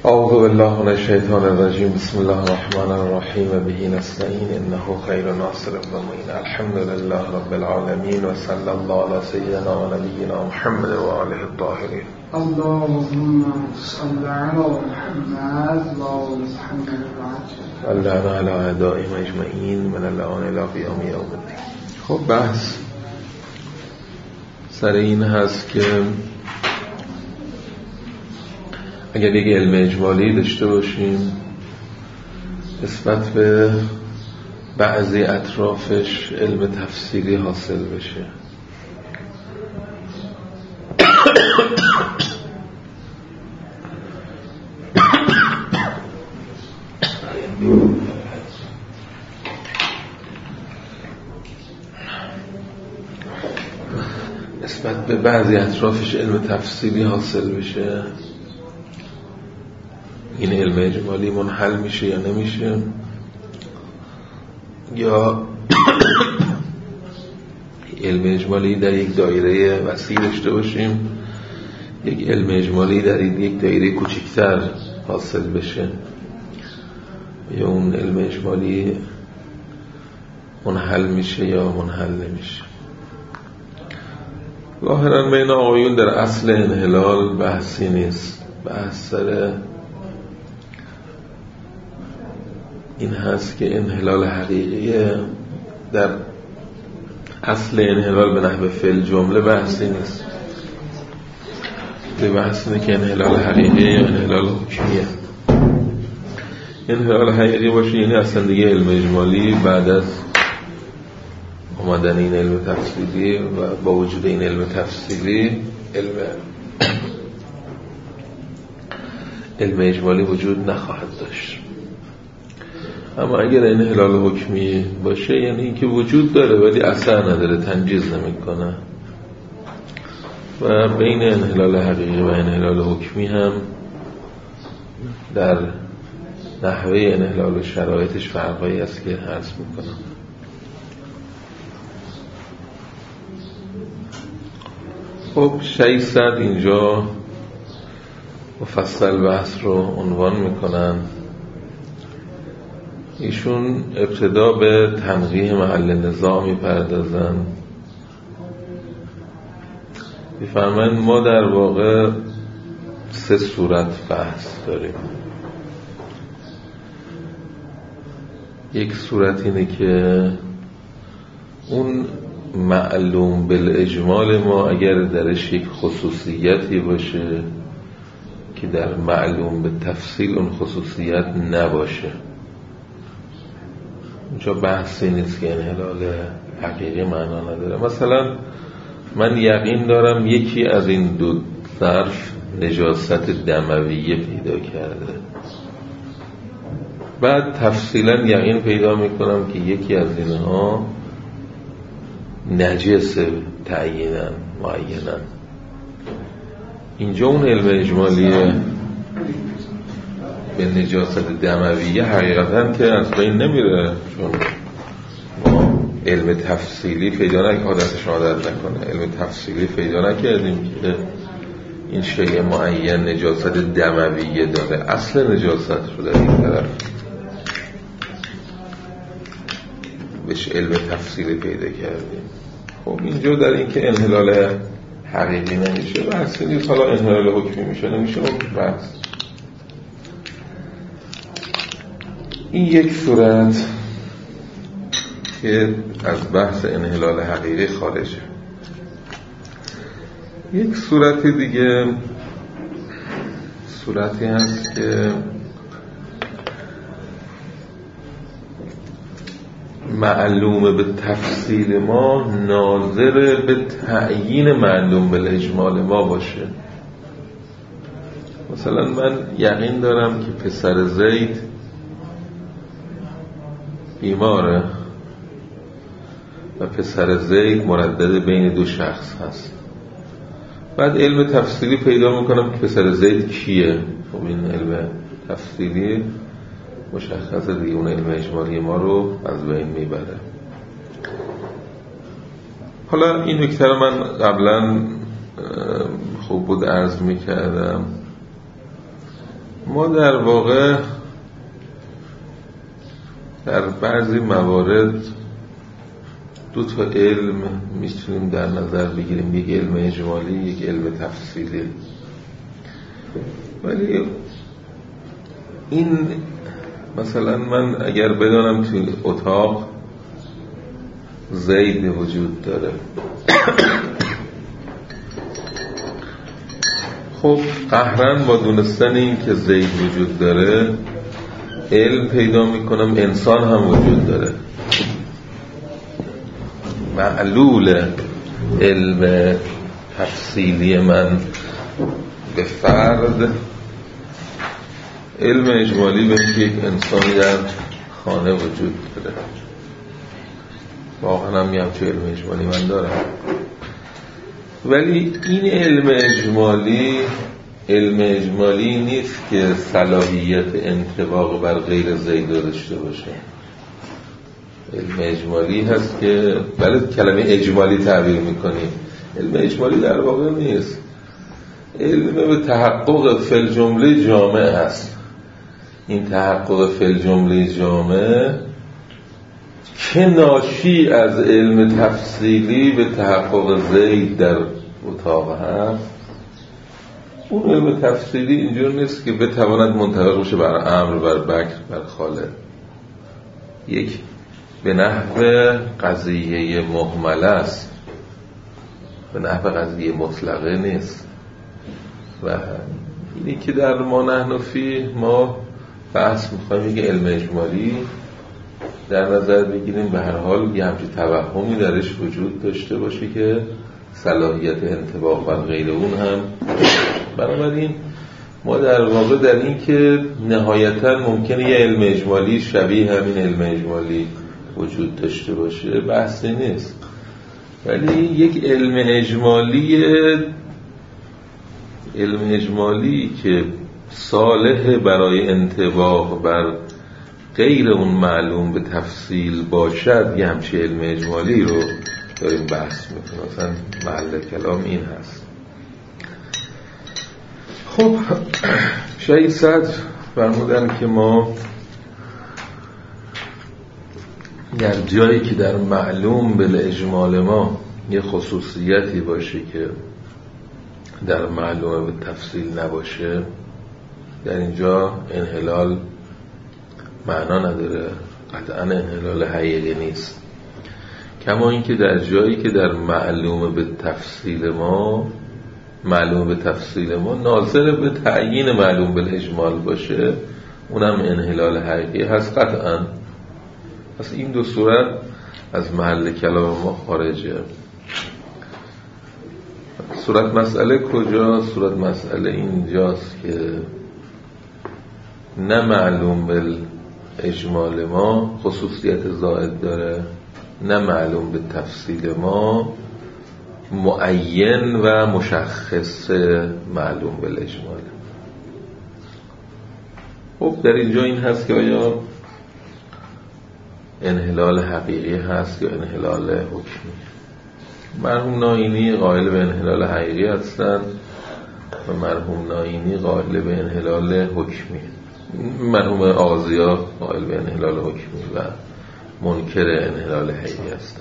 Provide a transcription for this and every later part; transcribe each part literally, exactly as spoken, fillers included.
اعوذ بالله من الشیطان الرجیم. بسم الله الرحمن الرحیم. به نستعین انه خیر ناصر و معین. الحمد لله رب العالمین و صلی الله علی سیدنا و نبینا محمد و آله الطاهرین. اللهم صل علی محمد و آل محمد. اللهم علی اعدائهم اجمعین من الان الی قیام یوم الدین. خب بحث سر این هست که اگر یک علم اجمالی داشته باشیم نسبت به بعضی اطرافش علم تفصیلی حاصل بشه، نسبت به بعضی اطرافش علم تفصیلی حاصل بشه، این علم اجمالی منحل میشه یا نمیشه، یا علم اجمالی در یک دایره وسیع داشته باشیم، یک علم اجمالی در یک دایره کوچکتر حاصل بشه، یا اون علم اجمالی منحل میشه یا منحل نمیشه. ظاهرا بین آقایون در اصل انحلال بحثی نیست، بحث سر این هست که انحلال حقیقی در اصل انحلال به نحو فعل جمله بحثی نیست، به بحث اینه که انحلال حقیقی یا انحلال حکمیه. انحلال حقیقی باشه یعنی اصلا دیگه علم اجمالی بعد از اومدن این علم تفصیلی و با وجود این علم تفصیلی علم علم اجمالی وجود نخواهد داشت. اما اگر انحلال حکمی باشه یعنی اینکه وجود داره ولی اثر نداره، تنجیز نمیکنه. و بین انحلال حقیقی و انحلال حکمی هم در نحوه انحلال و شرایطش فرقایی هست که عرض میکنم. خب ششصد اینجا مفصل بحث رو عنوان میکنن. ایشون ابتدا به تنقیح محل نزاع میپردازن، میفرمایند ما در واقع سه صورت بحث داریم. یک صورت اینه که اون معلوم بالاجمال ما اگر درش یک خصوصیتی باشه که در معلوم به تفصیل اون خصوصیت نباشه، اونجا بحثی نیست که انحلال حقیقی معنا نداره. مثلا من یقین دارم یکی از این دو ظرف نجاست دمویه پیدا کرده، بعد تفصیلا یقین پیدا میکنم که یکی از اینها نجس تعیینن معینن. اینجا اون علم اجمالیه به نجاست دمویه حقیقتا که از بین نمیره، چون ما علم تفصیلی پیدا نکردیم، عادتش عادت نکنه، علم تفصیلی پیدا نکردیم که این شیء معین نجاست دمویه داره. اصل نجاست رو در این طرف بهش علم تفصیلی پیدا کردیم. خب اینجا در این که انحلال حقیقی نمیشه بحثی نیست، حالا انحلال حکمی میشه نمیشه اون بحث. این یک صورت که از بحث انحلال حقیقی خارجه. یک صورت دیگه صورتی هست که معلوم به تفصیل ما ناظر به تعیین معلوم به اجمال ما باشه. مثلا من یقین دارم که پسر زید بیماره و پسر زید مردد بین دو شخص هست، بعد علم تفصیلی پیدا میکنم که پسر زید کیه. خب این علم تفصیلی مشخصه دیگه، اون علم اجمالی ما رو از بین میبره. حالا این نکته رو من قبلا خوب بود عرض میکردم ما در واقع در بعضی موارد دو تا علم میتونیم در نظر بگیریم، یک علم اجمالی، یک علم تفصیلی. ولی این مثلا من اگر بدانم توی اتاق زید وجود داره، خب قهرن با دونستن این که زید وجود داره علم پیدا میکنم انسان هم وجود داره. معلول علم تفصیلی من به فرد علم اجمالی به یک انسانی در خانه وجود داره. واقعا هم میگم چه علم اجمالی من دارم. ولی این علم اجمالی علم اجمالی نیست که صلاحیت انطباق بر غیر زید داشته باشه. علم اجمالی هست که بله کلمه اجمالی تعبیر میکنیم، علم اجمالی در واقع نیست. علم به تحقق فی الجمله جامع هست. این تحقق فی الجمله جامع که ناشی از علم تفصیلی به تحقق زید در اتاق هست. اون علم تفصیلی اینجور نیست که بتواند منطبق بشه بر امر، بر بکر، بر خالد. یک به نحو قضیه مهمله است، به نحو قضیه مطلقه نیست. و اینی که در ما نحن فیه ما بحث میخوایم یک علم اجمالی در نظر بگیریم، به هر حال یه همچین توهمی درش وجود داشته باشه که صلاحیت انطباق بر غیر اون هم. بنابراین ما در واقع در این که نهایتا ممکنه یه علم اجمالی شبیه همین علم اجمالی وجود داشته باشه بحثی نیست، ولی یک علم اجمالی علم اجمالی که صالح برای انطباق بر غیر اون معلوم به تفصیل باشد، یه همچین علم اجمالی رو داریم بحث میکنیم. مثلا محل کلام این هست. خب شهید صدر فرمودن که ما در جایی که در معلوم بالاجمال ما یه خصوصیتی باشه که در معلوم به تفصیل نباشه، در اینجا انحلال معنا نداره، قطعا انحلال حقیقی نیست. کما اینکه در جایی که در معلوم به تفصیل ما معلوم به تفصیل ما ناظر به تعیین معلوم بالاجمال باشه، اونم انحلال حقیقی هست قطعا. پس این دو صورت از محل کلام ما خارجه. صورت مسئله کجاست؟ صورت مسئله اینجاست که نه معلوم بالاجمال ما خصوصیت زائد داره، نه معلوم به تفصیل ما معین و مشخص معلوم بالاجمال. خب در اینجا این هست که آیا انحلال حقیقی هست یا انحلال حکمی؟ مرحوم ناینی قائل به انحلال حقیقی هستند و مرحوم ناینی قائل به انحلال حکمی. مرحوم آغازیا قائل به انحلال حکمی و منکر انحلال حقیقی هستند.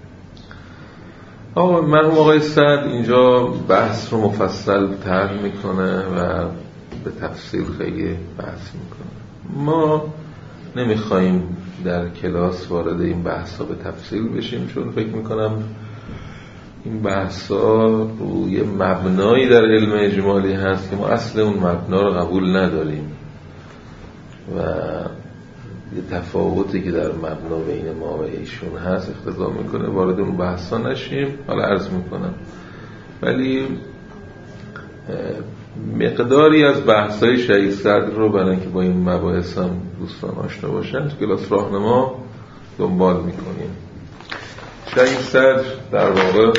آقا مرحوم آقای صدر اینجا بحث رو مفصل طرح میکنه و به تفصیل خیلی بحث میکنه. ما نمیخواییم در کلاس وارد این بحثا به تفصیل بشیم، چون فکر میکنم این بحثا روی مبنایی در علم اجمالی هست که ما اصل اون مبنا رو قبول نداریم و یه تفاوتی که در مبنا بین ما و ایشون هست اقتضا میکنه وارد اون بحثا نشیم. حالا عرض میکنم ولی مقداری از بحث‌های شهید صدر رو برای اینکه با این مباحث هم دوستان آشنا باشن تو کلاس راهنما دنبال میکنیم. شهید صدر در واقع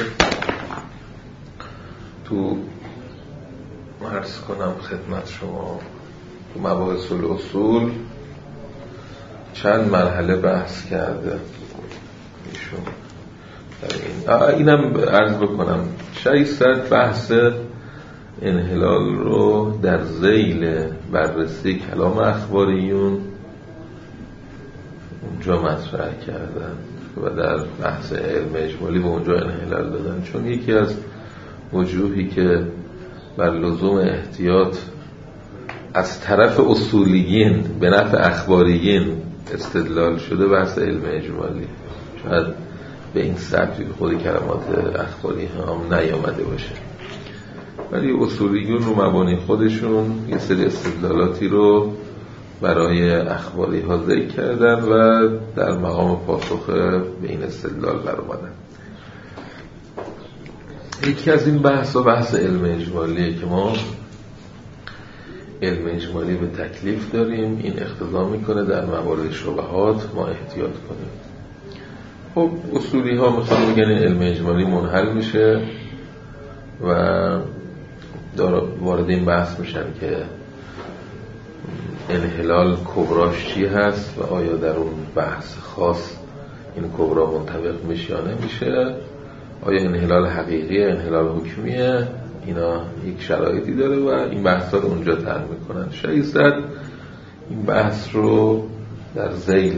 تو عرض کنم خدمت شما تو مباحث الاصول چند مرحله بحث کرده ایشون. این اینم عرض بکنم شهید صدر بحث انحلال رو در ذیل بررسی کلام اخباریون اونجا مطرح کردن و در بحث علم اجمالی به اونجا انحلال دادن، چون یکی از وجوهی که بر لزوم احتیاط از طرف اصولیین به نفع اخباریین استدلال شده بحث علم اجمالی. شاید به این سطحی خود کلمات اخباری هم نیامده باشه، ولی اصولیون رو مبانی خودشون یه سری استدلالاتی رو برای اخباری ها ذکر کردن و در مقام پاسخ به این استدلال برآمدن. یکی از این بحث و بحث علم اجمالیه که ما علم اجمالی به تکلیف داریم، این اقتضا میکنه در موارد شبهات ما احتیاط کنیم. خب اصولی ها میخوان بگن این علم اجمالی منحل میشه و وارد این بحث میشن که انحلال کبراش چی هست و آیا در اون بحث خاص این کبرا منطبق میشه یا نمیشه، آیا انحلال حقیقیه، انحلال حکمیه، اینا یک شرایطی داره و این بحث رو اونجا طرح میکنن. شایسته این بحث رو در ذیل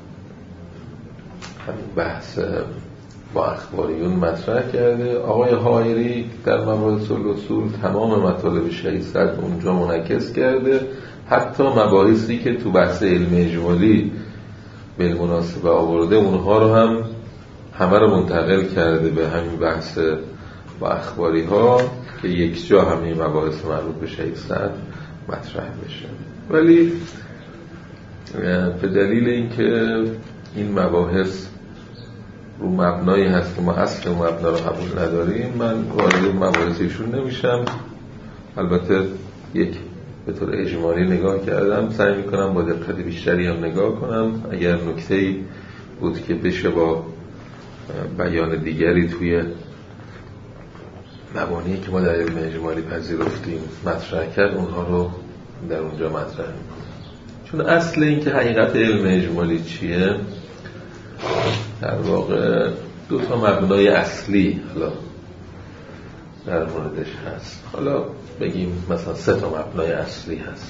همین بحث با اخباریون مطرح کرده. آقای حائری در مباحث الاصول تمام مطالب شایسته اونجا منعکس کرده، حتی مباحثی که تو بحث علم اجمالی بالمناسبه آورده اونها رو هم همه رو منتقل کرده به همین بحث با اخباری ها که یک جا همین مباحث مربوط به شایسته مطرح بشه. ولی به دلیل اینکه این مباحث رو مبنایی هست که ما اصل مبنا رو قبول نداریم، من وارد مباحثشون نمیشم. البته یک به طور اجمالی نگاه کردم، سعی میکنم با دقت بیشتری هم نگاه کنم. اگر نکته‌ای بود که بشه با بیان دیگری توی مبانی که ما در علم اجمالی پذیرفتیم مطرح کرد، اونها رو در اونجا مطرح میکنم. چون اصل این که حقیقت علم اجمالی چیه در واقع دو تا مبنای اصلی حالا در موردش هست. حالا بگیم مثلا سه تا مبنای اصلی هست.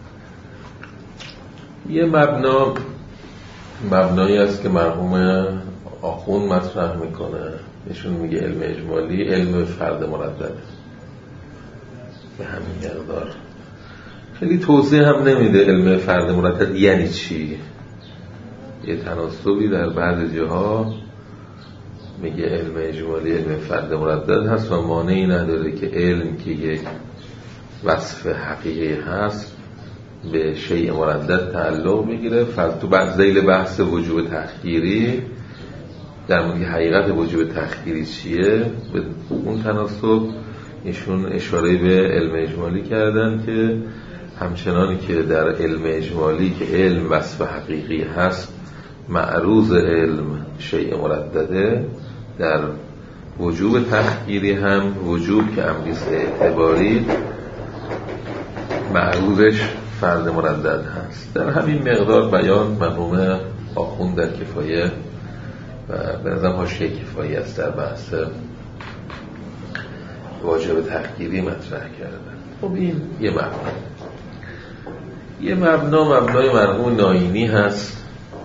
یه مبنا مبنایی است که مرحوم آخوند مطرح میکنه، نشون میگه علم اجمالی علم فرد مردده. به همین مقدار خیلی توضیح هم نمیده علم فرد مردد یعنی چی. یه تناسبی در بعض جاها میگه علم اجمالی علم فرد مردد هست و مانعی نداره که علم که یک وصف حقیقی هست به شیء مردد تعلق بگیره. تو بعد ذیل بحث وجوب تخییری در مورد حقیقت وجوب تخییری چیه، به اون تناسب ایشون اشاره به علم اجمالی کردن که همچنانی که در علم اجمالی که علم وصف حقیقی هست معروض علم شیء مردده، در وجوب تخییری هم وجوب که امریست اعتباری معروضش فرد مردد هست. در همین مقدار بیان مرحوم آخوند در کفایه و به نظرم حاشیه کفایه است در بحث واجب تخییری مطرح کردن. خب این یه مبنا. یه مبنا مبنای مرحوم ناینی هست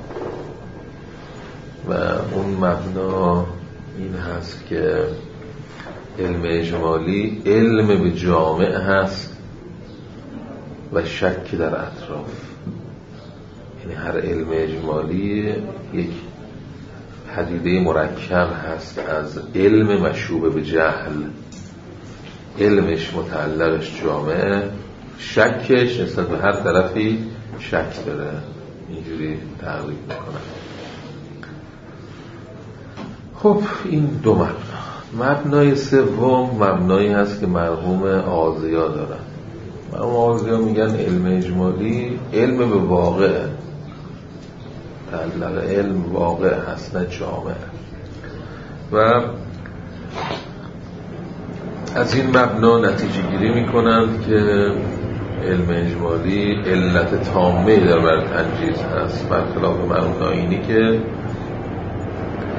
و اون مبنا این هست که علم اجمالی علم به جامع هست و شک در اطراف. یعنی هر علم اجمالی یک پدیده مرکب هست از علم مشوب به جهل، علمش متعلقش جامعه، شکش نسبت به هر طرفی شک داره. اینجوری تعریف میکنم. خب این دو مبنا. مبنای سوم مبنایی هست که مرحوم آزیا دارن. مرحوم آزیا میگن علم اجمالی علم به واقع، تعلق علم واقع هست نه جامعه. و از این مبنا نتیجه گیری میکنند که علم اجمالی علت تامه در بر تنجیز هست، برخلاف مرحوم ناینی که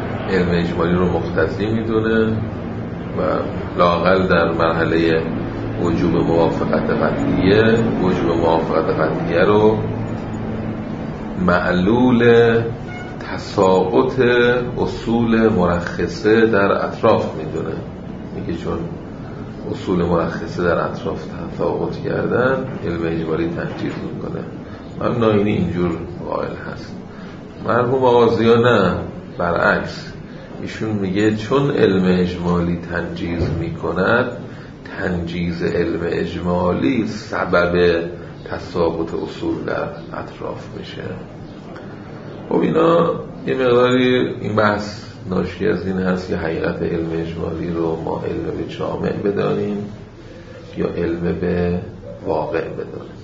علم اجمالی رو مقتضی میدونه و لااقل در مرحله وجوب موافقت قطعیه، وجوب موافقت قطعیه رو معلول تساقط اصول مرخصه در اطراف میدونه. میگه چون اصول مرخصه در اطراف تساقط کردن علم اجمالی تنجیز میکنه. من ناینی اینجور قائل هست. مرحوم آغازی‌ها نه، برعکس، ایشون میگه چون علم اجمالی تنجیز میکند، تنجیز علم اجمالی سبب تساقط اصول در اطراف میشه. خب اینا یه مقداری این بحث ناشی از این هست که حقیقت علم اجمالی رو ما علم به جامع بدانیم یا علم به واقع بدانیم.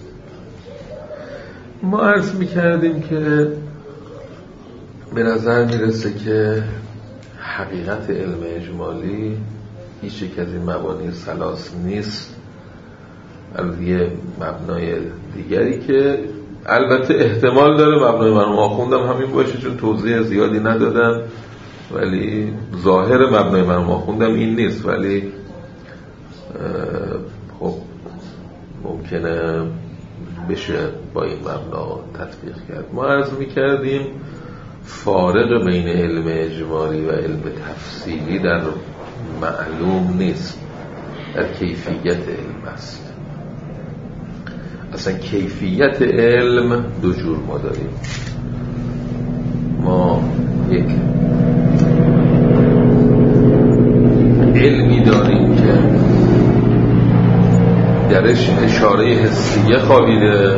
ما عرض میکردیم که به نظر میرسه که حقیقت علم اجمالی هیچ یک از این مبانی ثلاث نیست، از یه مبنای دیگری که البته احتمال داره مبنای من ما خوندم همین باشه، چون توضیح زیادی ندادن، ولی ظاهر مبنای من ما خوندم این نیست، ولی خب ممکنه بشه با این مبنا تطبیق کرد. ما عرض میکردیم فارق بین علم اجمالی و علم تفصیلی در معلوم نیست، در کیفیت علم است. اصلا کیفیت علم دو جور ما داریم. ما یک علمی داریم که درش اشاره حسیه خوابیده،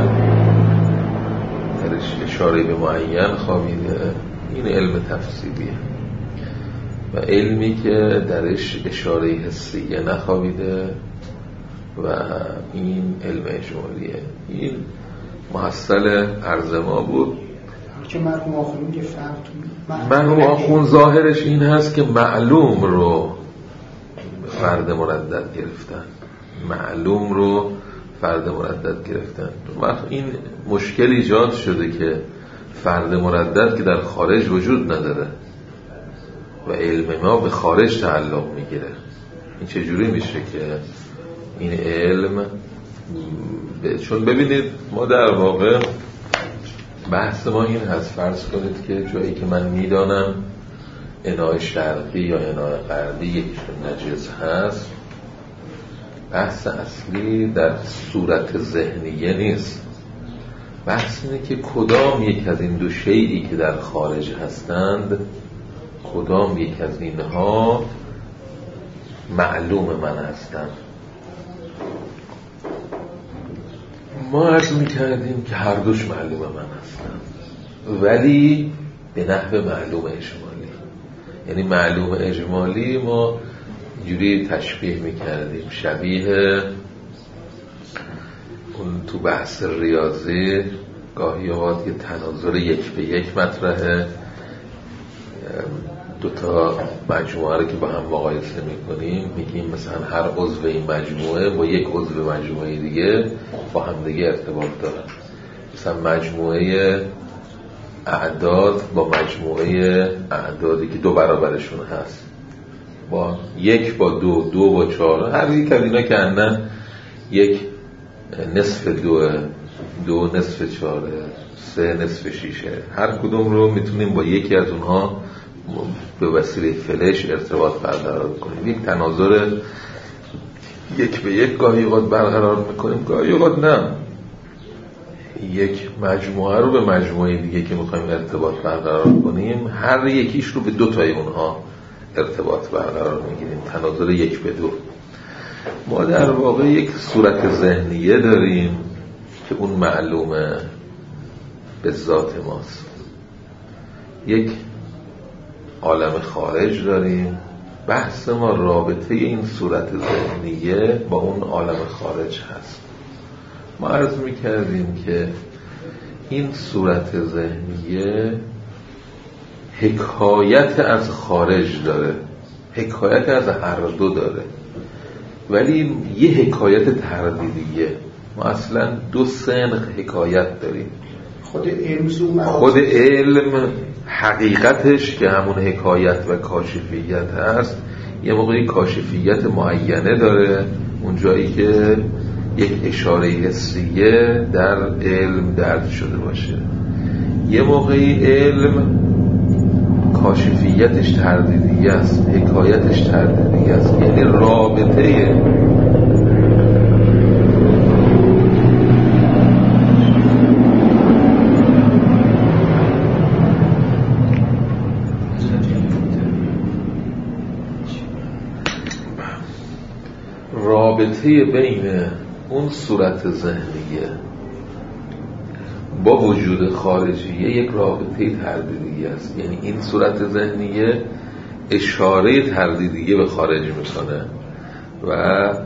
درش اشاره به معین خوابیده، این علم تفصیلیه. و علمی که درش اشاره حسیه نخوابیده و این علم اجمالیه. این محصل عرض ما بود که مرحوم آخون یه فرق مرحوم آخون ظاهرش این هست که معلوم رو فرد مردد گرفتن، معلوم رو فرد مردد گرفتن. وقت این مشکل ایجاد شده که فرد مردد که در خارج وجود نداره و علم ما به خارج تعلق میگیره. این چجوری میشه که این علم ب... چون ببینید ما در واقع بحث ما این هست، فرض کنید که جایی که من میدانم اناء شرقی یا اناء غربی یکیشون نجس هست، بحث اصلی در صورت ذهنیه نیست. بحث اینه که کدام یک از این دو شیئی که در خارج هستند، کدام یک از اینها معلوم من هستند. ما عرض میکردیم که هر دوش معلوم من هستند، ولی به نحو معلوم اجمالی. یعنی معلوم اجمالی ما جوری تشبیه میکردیم، شبیه اون تو بحث ریاضی گاهی اوقات یه تناظر یک به یک مطرحه، دوتا مجموعه رو که با هم مقایسه میکنیم میگیم مثلا هر عضو این مجموعه با یک عضو مجموعه دیگه با هم دیگه ارتباط دارن. مثلا مجموعه اعداد با مجموعه اعدادی که دو برابرشون هست، با یک با دو، دو با چهار، هر یک از اینا که اندن یک نصف دو، دو نصف چهاره، سه نصف شیشه، هر کدوم رو میتونیم با یکی از اونها به وسیله فلش ارتباط برقرار کنیم. یک تناظر یک به یک گاهی اوقات برقرار میکنیم، گاهی اوقات نه. یک مجموعه رو به مجموعه دیگه که میخوایم ارتباط برقرار کنیم، هر یکیش رو به دو تای اونها ارتباط برقرار میگیریم، تناظر یک به دو. ما در واقع یک صورت ذهنیه داریم که اون معلومه به ذات ماست، یک عالم خارج داریم. بحث ما رابطه این صورت ذهنیه با اون عالم خارج هست. ما عرض میکردیم که این صورت ذهنیه حکایت از خارج داره، حکایت از هر دو داره، ولی یه حکایت تردیدیه. ما اصلا دو سنخ حکایت داریم. خود علم خود علم حقیقتش که همون حکایت و کاشفیت هست، یه موقعی کاشفیت معینه داره، اون جایی که یک اشاره حسیه در علم درد شده باشه. یه موقعی علم کاشفیتش تردیدی است، حکایتش تردیدی است، یعنی رابطه رابطه بین اون صورت ذهنیه با وجود خارجیه یک رابطه تردیدی است. یعنی این صورت ذهنیه اشاره تردیدیه به خارج میکنه و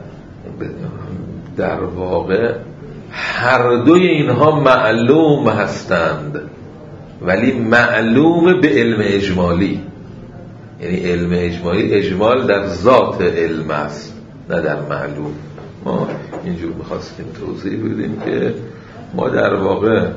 در واقع هر دوی اینها معلوم هستند، ولی معلوم به علم اجمالی. یعنی علم اجمالی، اجمال در ذات علم است نه در معلوم. ما اینجور میخواستیم توضیح بدیم که ما در واقع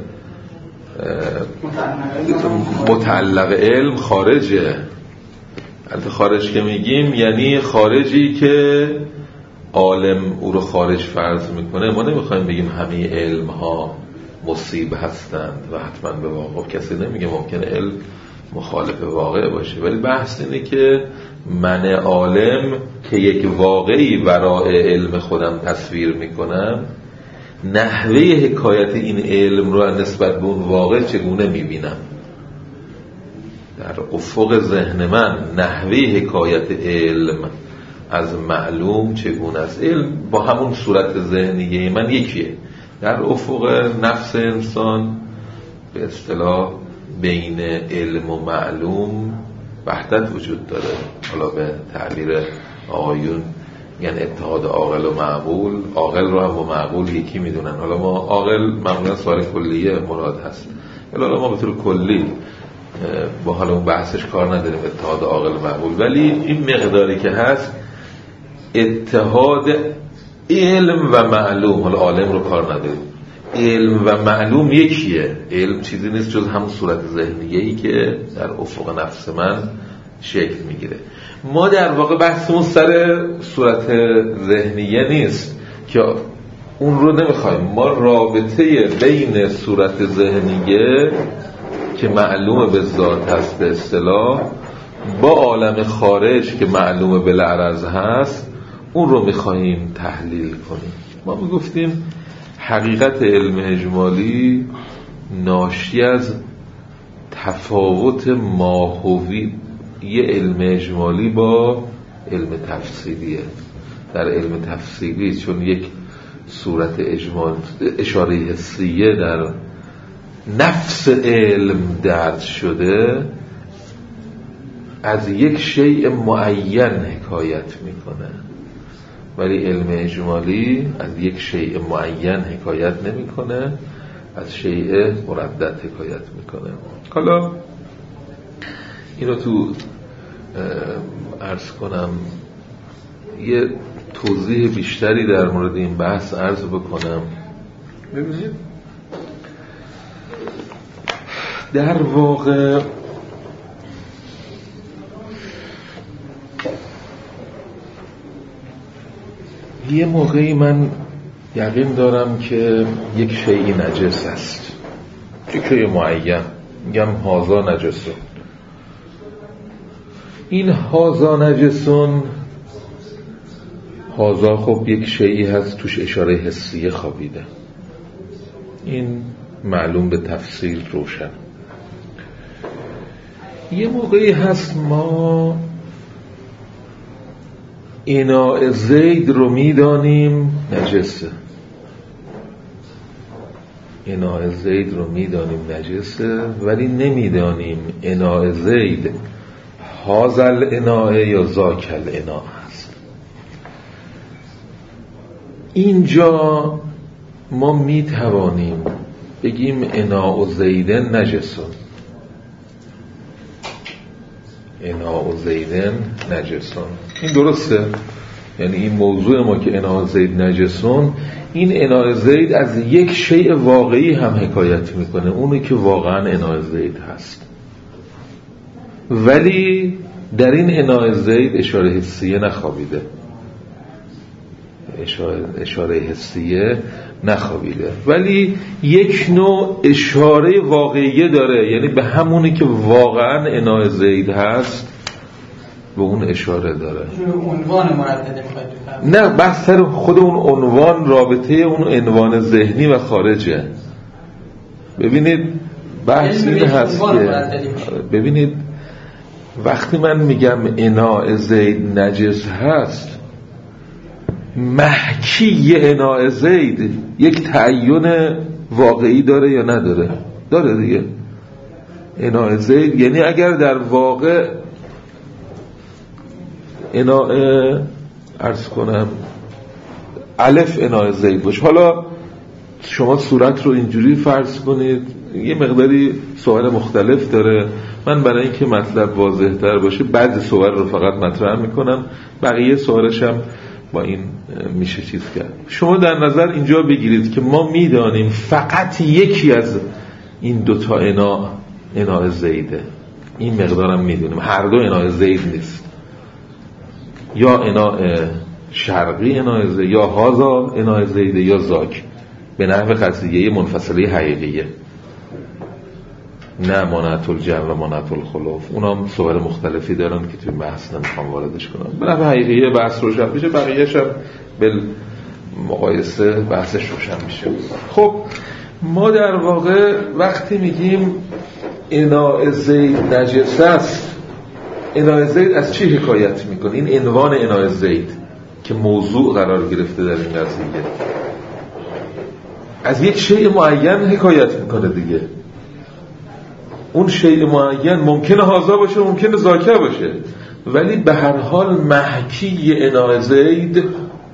متعلق علم خارجه. البته خارج که میگیم یعنی خارجی که عالم او رو خارج فرض میکنه. ما نمیخوایم بگیم همه علم ها مصیب هستند و حتما به واقع. کسی نمیگه ممکنه علم مخالف واقع باشه، ولی بحث اینه که من عالم که یک واقعی ورای علم خودم تصویر میکنم، نحوه حکایت این علم رو نسبت به اون واقع چگونه میبینم در افق ذهن من. نحوه حکایت علم از معلوم چگونه است. علم با همون صورت ذهنیه من یکیه. در افق نفس انسان به اصطلاح بین علم و معلوم وحدت وجود داره. حالا به تعبیر آقایون یعنی اتحاد عاقل و معقول. عاقل رو هم با معقول یکی میدونن. حالا ما عاقل معمولا سوال کلیه مراد هست، حالا ما به طور کلی با حالا اون بحثش کار نداریم اتحاد عاقل و معقول، ولی این مقداری که هست اتحاد علم و معلوم. حالا عالم رو کار نداریم، علم و معلوم یکیه. علم چیزی نیست جز همون صورت ذهنیه‌ای که در افق نفس من شکل میگیره. ما در واقع بحثمون سر صورت ذهنیه نیست که اون رو نمیخوایم. ما رابطه بین صورت ذهنیه که معلوم به ذات هست به اصطلاح با عالم خارج که معلوم بالعرض هست، اون رو میخوایم تحلیل کنیم. ما میگفتیم حقیقت علم اجمالی ناشی از تفاوت ماهوی یه علم اجمالی با علم تفصیلیه. در علم تفصیلی چون یک صورت اجمال اشاره حسیه در نفس علم درد شده، از یک شیء معین حکایت میکنه، ولی علم اجمالی از یک شیء معین حکایت نمیکنه، از شیء مردد حکایت میکنه. حالا اینو تو عرض کنم یه توضیح بیشتری در مورد این بحث عرض بکنم. ببینید در واقع یه موقعی من یقین دارم که یک شیئی نجس است، یک شیء معین، میگم هازا نجسون. این هازا نجسون، هازا خب یک شیئی هست توش اشاره حسیه خوابیده، این معلوم به تفصیل روشن. یه موقعی هست ما اناء زید رو میدانیم نجسه، اناء زید رو میدانیم نجسه، ولی نمیدانیم اناء زید هازل اناء یا زاکل اناء هست. اینجا ما میتوانیم بگیم اناء زیدن نجسون، اناء زیدن نجسون. این درسته، یعنی این موضوع ما که اناء زید نجسون، این اناء زید از یک شیء واقعی هم حکایت میکنه، اونی که واقعا اناء زید هست، ولی در این اناء زید اشاره حسیه نخوابیده. اشاره, اشاره حسیه نخوابیده، ولی یک نوع اشاره واقعیه داره، یعنی به همونی که واقعا اناء زید هست به اون اشاره داره. عنوان مردده میخواید؟ نه، بحث سر خود اون عنوان، رابطه اون عنوان ذهنی و خارجه. ببینید بحث این هست که ببینید وقتی من میگم اناء زید نجس هست، محکی اناء زید یک تعین واقعی داره یا نداره؟ داره دیگه. اناء زید یعنی اگر در واقع اناء عرض کنم الف اناء زید باشه، حالا شما صورت رو اینجوری فرض کنید، یه مقداری صور مختلف داره، من برای اینکه مطلب واضح تر باشه بعضی صور رو فقط مطرح میکنم، بقیه صورش هم با این میشه چیز کرد. شما در نظر اینجا بگیرید که ما میدانیم فقط یکی از این دوتا اناء اناء زیده، این مقدارم میدونیم، هر دو اناء زید نیست، یا اناء شرقی اناء زید، یا هازا اناء زیده، یا زاک، به نحو قضیه منفصله حقیقیه، نه مانعت الجمع و مانعت الخلوف. اونام صور مختلفی دارن که توی بحث نمیخوام واردش کنم، به نحو حقیقیه بحث روشن میشه، بقیه‌اش هم به مقایسه بحثش روشن میشه. خب ما در واقع وقتی میگیم اناء زید نجس است، اناء زید از چی حکایت میکنه؟ این عنوان اناء زید که موضوع قرار گرفته در این قضیه از یک شیء معین حکایت میکنه دیگه. اون شیء معین ممکنه هازا باشه، ممکنه زاکه باشه، ولی به هر حال محکی اناء زید،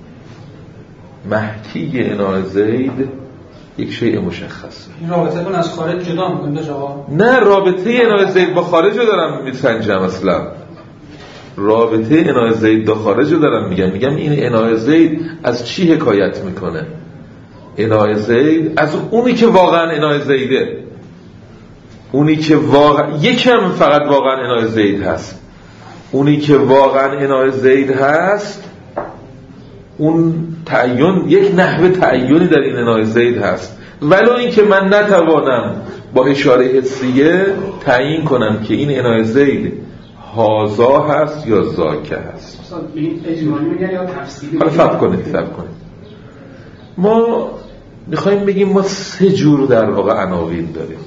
محکی اناء زید یک شیء مشخصه. این رابطه کن از خارج جدا میکنه جواب؟ نه، رابطه اناء زید با خارج رو دارم میسنجم، اصلا رابطه اناء زید با خارج رو دارم میگم. میگم این اناء زید از چی حکایت میکنه؟ اناء زید از اونی که واقعا اناء زیده، اونی که واقعا یکم فقط واقعا اناء زید هست، اونی که واقعا اناء زید هست اون تعین، یک نحوه تعینی در این اناء زید هست، ولو این که من نتوانم با اشاره حسیه تعیین کنم که این اناء زید هازا هست یا زاکه هست. اصلا این اجمالی میگن یا تفصیلی؟ حالا فهم کنید فهم کنید ما میخوایم بگیم ما سه جور در واقع عناوین داریم،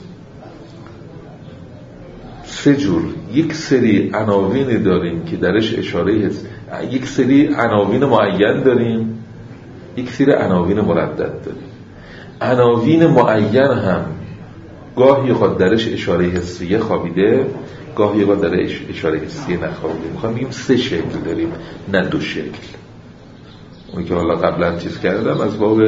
سه جور. یک سری عناوین داریم که درش اشاره هست، یک سری عناوین معین داریم، یک سری عناوین مردد داریم. عناوین معین هم گاهی خود درش اشاره حسیه خوابیده، گاهی خود درش اشاره حسیه نخوابیده. میخوایم بگیم سه شکل داریم، نه دو شکل. اون که حالا قبلا چیز کردم از باب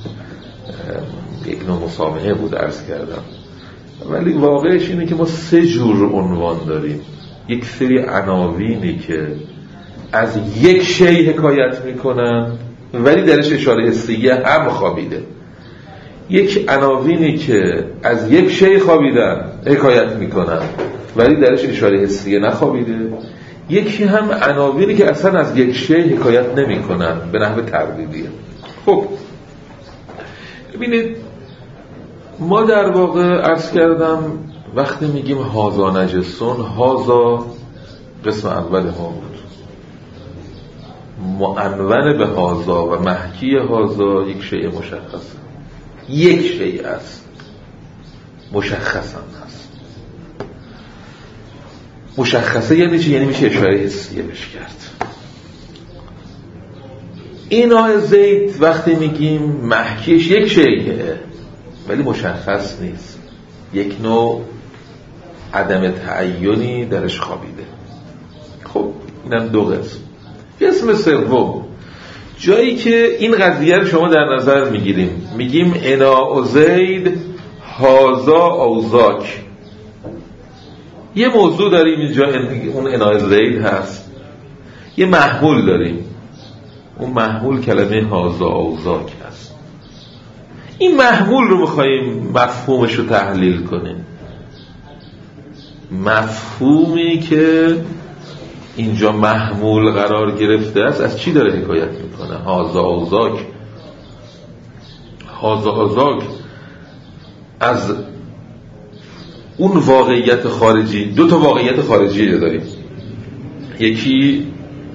یک نوع مسامحه بود عرض کردم، ولی واقعش اینه که ما سه جور عنوان داریم. یک سری عناوینی که از یک شیء حکایت میکنن ولی درش اشاره حسیه هم خوابیده، یک عناوینی که از یک شیء خوابیدن حکایت میکنن ولی درش اشاره حسیه نخوابیده، یکی هم عناوینی که اصلا از یک شیء حکایت نمیکنن به نحو تردیدیه. خب ببینید ما در واقع عرض کردم وقتی میگیم هازا نجسون، هازا قسم اول ها بود، معنون به هازا و محکی هازا یک شیء مشخصه، یک شیء است، مشخص هم هست. مشخصه یعنی چی؟ یعنی میشه اشاره حسیه بش کرد. اناء زید وقتی میگیم محکیش یک شیءه ولی مشخص نیست، یک نوع عدم تعینی درش خوابیده. خب اینم دو قسم. قسم سوم جایی که این قضیه رو شما در نظر میگیریم، میگیم اناء زید هازا او زاک. یه موضوع داریم اینجا، اون اناء زید هست، یه محمول داریم، اون محمول کلمه هازا او زاک هست. این محمول رو میخواییم مفهومش رو تحلیل کنیم، مفهومی که اینجا محمول قرار گرفته است، از چی داره حکایت میکنه؟ هازا اوزاک هازا اوزاک از اون واقعیت خارجی. دو تا واقعیت خارجی داریم، یکی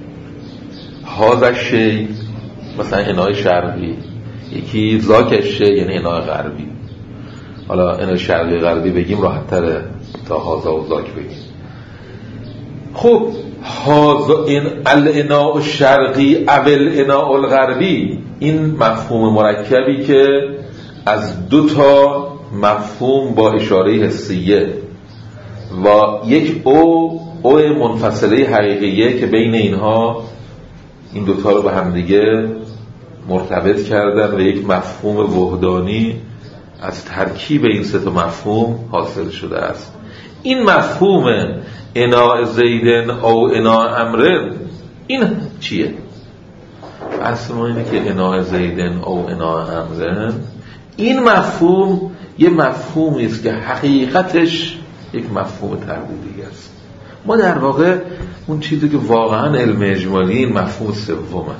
هازش شی مثلا انای شرقی، یکی زاکش شی یعنی انای غربی. حالا انای شرقی غربی بگیم راحت تره تا هازا و زاک بگیم. خب هازا این الاناء الشرقی اول اناء الغربی، این مفهوم مرکبی که از دو تا مفهوم با اشاره حسیه و یک او او منفصله حقیقیه که بین اینها این دوتا رو به هم دیگه مرتبط کردن و یک مفهوم وحدانی از ترکیب این سه تا مفهوم حاصل شده است. این مفهوم اناء زیدن او اناء امرن این چیه؟ اصل ما اینه که اناء زیدن او اناء امرن، این مفهوم یه مفهومی است که حقیقتش یک مفهوم تردیدی است. ما در واقع اون چیزی که واقعا علم اجمالی این مفهوم سومه.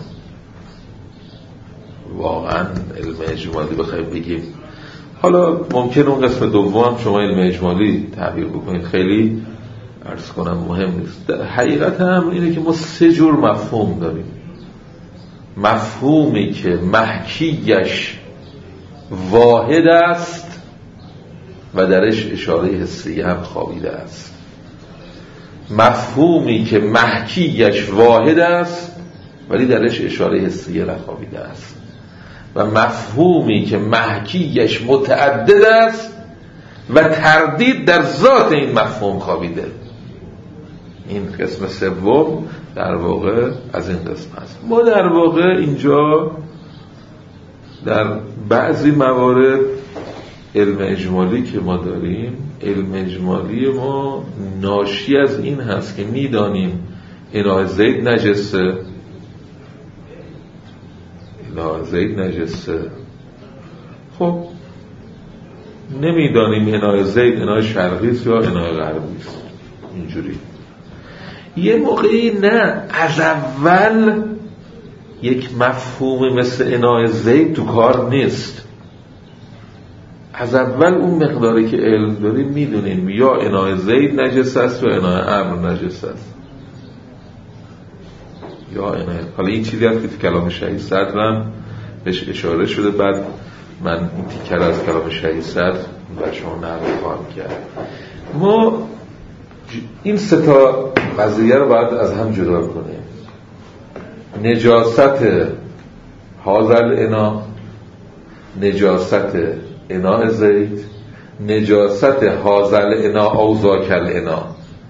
واقعا علم اجمالی بخوایم بگیم، حالا ممکن اون قسم دوم شما علم اجمالی تعبیر بکنید، خیلی عرض کنم مهم نیست. حقیقت هم اینه که ما سه جور مفهوم داریم. مفهومی که محکیش واحد است و درش اشاره حسی هم خوابیده است. مفهومی که محکیش واحد است ولی درش اشاره حسی نخوابیده است. و مفهومی که محکیش متعدد است و تردید در ذات این مفهوم خوابیده. این قسم سوم در واقع از این قسم است. ما در واقع اینجا در بعضی موارد علم اجمالی که ما داریم، علم اجمالی ما ناشی از این هست که میدانیم اناء زید نجسه، اناء زید نجسه. خب نمیدانیم اناء زید اناء شرقی است یا اناء غربی است. اینجوری یه موقعی نه، از اول یک مفهوم مثل اناء زید تو کار نیست. از اول اون مقداری که علم داریم میدونیم یا اناء زید نجس است یا اناء امر نجس است یا اناء. حالا این چیزی هست که تو کلام شهید صدرم بهش اشاره شده، بعد من این تیکر از کلام شهید صدر بر شما نقل خواهم کرد. ما این سه تا قضیه رو باید از هم جدا کنیم. نجاست هازل انا، نجاست اناء زید، نجاست هازل انا او ذاکل انا.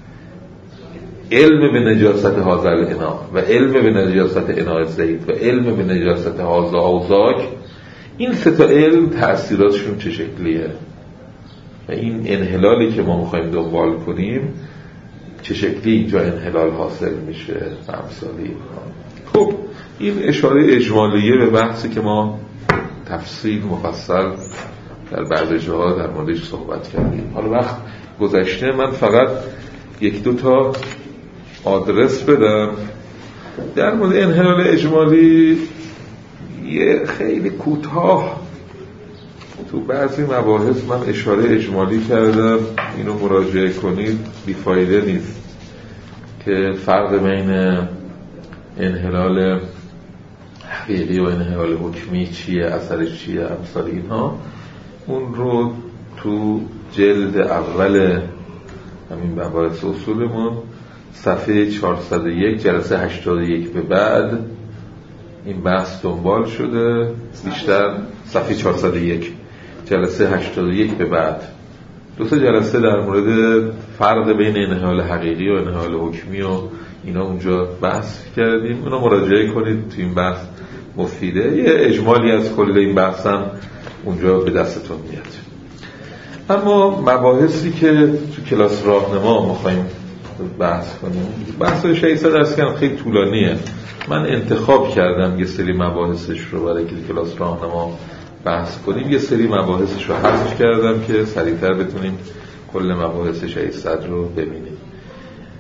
علم به نجاست هازل انا و علم به نجاست اناء زید و علم به نجاست هازا او ذاک، این سه تا علم تأثیراتشون چه شکلیه و این انحلالی که ما میخوایم دنبال کنیم چه شکلی اینجا انحلال حاصل میشه و امثالی. خب این اشاره اجمالیه به بحثی که ما تفصیل مفصل در بعضی جاها در موردش صحبت کردیم. حالا وقت گذشته، من فقط یک دو تا آدرس بدم در مورد انحلال اجمالی. یه خیلی کوتاه تو بعضی مباحث من اشاره اجمالی کردم، اینو مراجعه کنید، بیفایده نیست، که فرق بین انحلال حقیقی و انحلال حکمی چیه، اثرش چیه، امثال اینها. اون رو تو جلد اول همین مباحث اصولمون صفحه چهارصد و یک جلسه هشتاد و یک به بعد این بحث دنبال شده. بیشتر صفحه چهارصد و یک جلسه هشتاد و یک به بعد دو تا جلسه در مورد فرق بین انحلال حقیقی و انحلال حکمی و اینا اونجا بحث کردیم. اونا مراجعه کنید، تو این بحث مفیده. یه اجمالی از کل این بحث هم اونجا به دستتون میاد. اما مباحثی که تو کلاس راهنما می‌خوایم بحث کنیم، بحث ششصد درس کردم خیلی طولانیه. من انتخاب کردم یه سری مباحثش رو برای که کلاس راهنما بحث کنیم، یه سری مباحثش رو حذف کردم که سریعتر بتونیم کل مباحث ششصد رو ببینیم.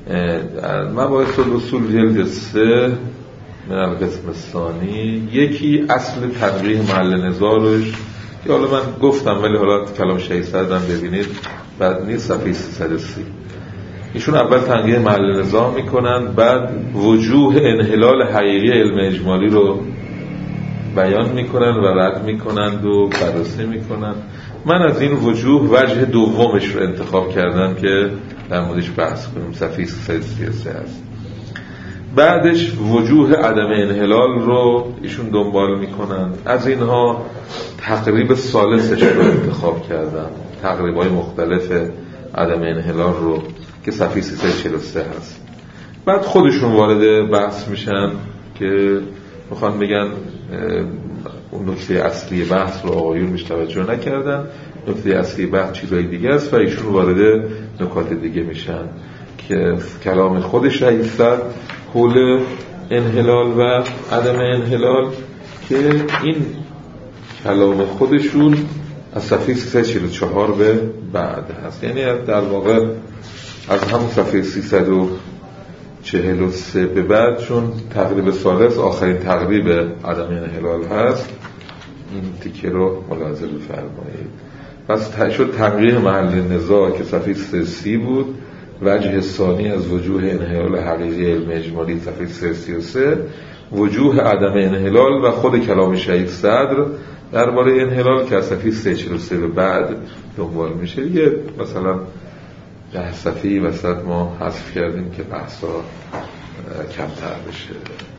مباحث الاصول جلد سه من القسم ثانی. یکی اصل تنقیح محل نزاعش که حالا من گفتم ولی حالا کلام ششصد هم ببینید بعد نیست، صفحه سیصد و سی. ایشون اول تنقیح محل نزاع میکنن، بعد وجوه انحلال حقیقی علم اجمالی رو بیان میکنن و رد میکنند و بررسی میکنن. من از این وجوه وجه دومش رو انتخاب کردم که در موردش بحث کنیم، صفحه سیصد و سی و سه هست. بعدش وجوه عدم انحلال رو ایشون دنبال میکنن. از اینها تقریب ثالثش رو انتخاب کردم، تقریبای مختلف عدم انحلال رو که صفحه سیصد و چهل و سه هست. بعد خودشون وارد بحث میشن که میخوان بگن اون نکته اصلی بحث رو آقایون بهش توجه نکردن، نکته اصلی بحث چیزای دیگه است و ایشون وارد نکات دیگه میشن که کلام خودش ششصد حول انحلال و عدم انحلال که این کلام خودشون از صفحه سیصد و چهل و چهار به بعد هست، یعنی در واقع از همون صفحه سیصد و چهل و سه به بعد، چون تقریب ثالث آخرین تقریب عدم انحلال هست. این تیکه رو ملاحظه بفرمایید. پس شد تنقیح محل نزاع که صفحه سیصد و سی بود، وجه ثانی از وجوه انحلال حقیقی علم اجمالی صفحه سیصد و سی و سه، وجوه عدم انحلال و خود کلام شهید صدر درباره انحلال که از صفحه سیصد و چهل و سه به بعد دنبال میشه. یه مثلا ده صفحه‌ای وسط ما حذف کردیم که بحثا کمتر بشه.